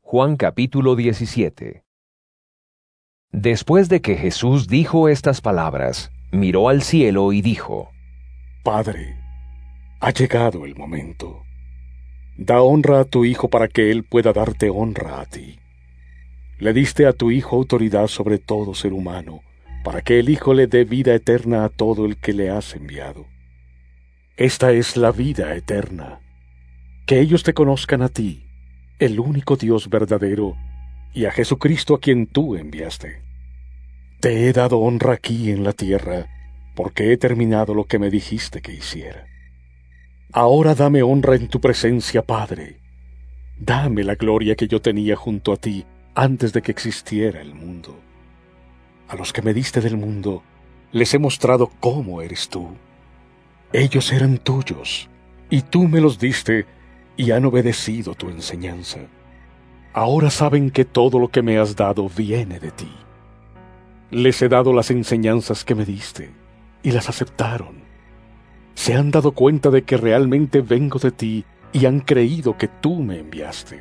Juan capítulo 17. Después de que Jesús dijo estas palabras, miró al cielo y dijo: Padre, ha llegado el momento. Da honra a tu Hijo para que Él pueda darte honra a ti. Le diste a tu Hijo autoridad sobre todo ser humano, para que el Hijo le dé vida eterna a todo el que le has enviado. Esta es la vida eterna, que ellos te conozcan a ti, el único Dios verdadero, y a Jesucristo a quien tú enviaste. Te he dado honra aquí en la tierra, porque he terminado lo que me dijiste que hiciera. Ahora dame honra en tu presencia, Padre. Dame la gloria que yo tenía junto a ti antes de que existiera el mundo. A los que me diste del mundo, les he mostrado cómo eres tú. Ellos eran tuyos, y tú me los diste, y han obedecido tu enseñanza. Ahora saben que todo lo que me has dado viene de ti. Les he dado las enseñanzas que me diste, y las aceptaron. Se han dado cuenta de que realmente vengo de ti, y han creído que tú me enviaste.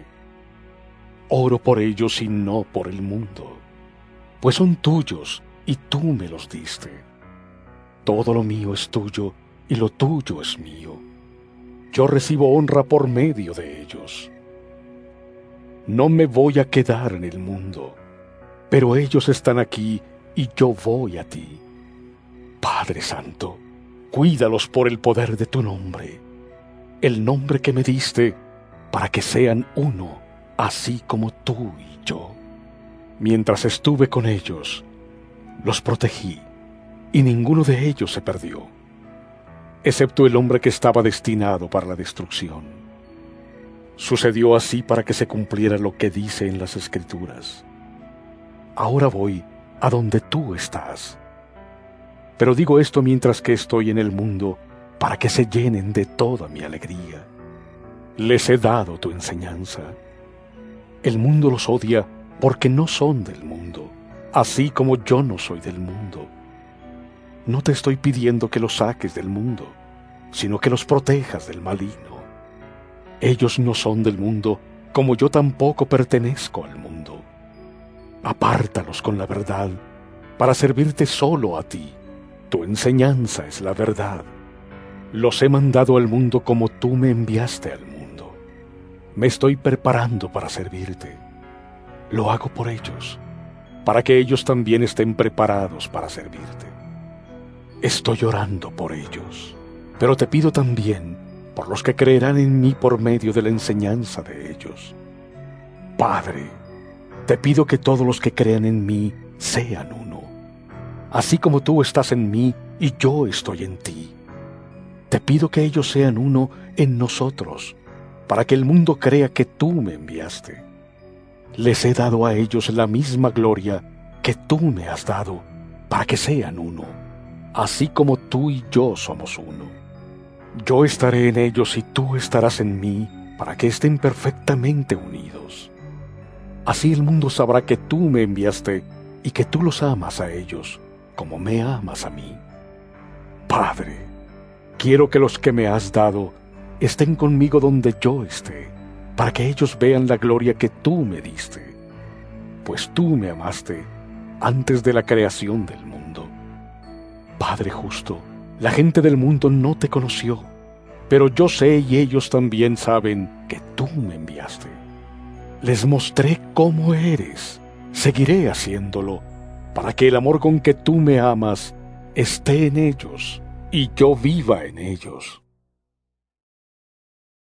Oro por ellos y no por el mundo, pues son tuyos, y tú me los diste. Todo lo mío es tuyo, y lo tuyo es mío. Yo recibo honra por medio de ellos. No me voy a quedar en el mundo, pero ellos están aquí y yo voy a ti. Padre Santo, cuídalos por el poder de tu nombre, el nombre que me diste, para que sean uno, así como tú y yo. Mientras estuve con ellos, los protegí, y ninguno de ellos se perdió, excepto el hombre que estaba destinado para la destrucción. Sucedió así para que se cumpliera lo que dice en las Escrituras: Ahora voy a donde tú estás. Pero digo esto mientras que estoy en el mundo, para que se llenen de toda mi alegría. Les he dado tu enseñanza. El mundo los odia porque no son del mundo, así como yo no soy del mundo. No te estoy pidiendo que los saques del mundo, sino que los protejas del maligno. Ellos no son del mundo, como yo tampoco pertenezco al mundo. Apártalos con la verdad, para servirte solo a ti. Tu enseñanza es la verdad. Los he mandado al mundo como tú me enviaste al mundo. Me estoy preparando para servirte. Lo hago por ellos, para que ellos también estén preparados para servirte. Estoy orando por ellos, pero te pido también por los que creerán en mí por medio de la enseñanza de ellos. Padre, te pido que todos los que crean en mí sean uno, así como tú estás en mí y yo estoy en ti. Te pido que ellos sean uno en nosotros, para que el mundo crea que tú me enviaste. Les he dado a ellos la misma gloria que tú me has dado, para que sean uno, así como tú y yo somos uno. Yo estaré en ellos y tú estarás en mí, para que estén perfectamente unidos. Así el mundo sabrá que tú me enviaste y que tú los amas a ellos, como me amas a mí. Padre, quiero que los que me has dado estén conmigo donde yo esté, para que ellos vean la gloria que tú me diste, pues tú me amaste antes de la creación del mundo. Padre justo, la gente del mundo no te conoció, pero yo sé y ellos también saben que tú me enviaste. Les mostré cómo eres. Seguiré haciéndolo, para que el amor con que tú me amas esté en ellos y yo viva en ellos.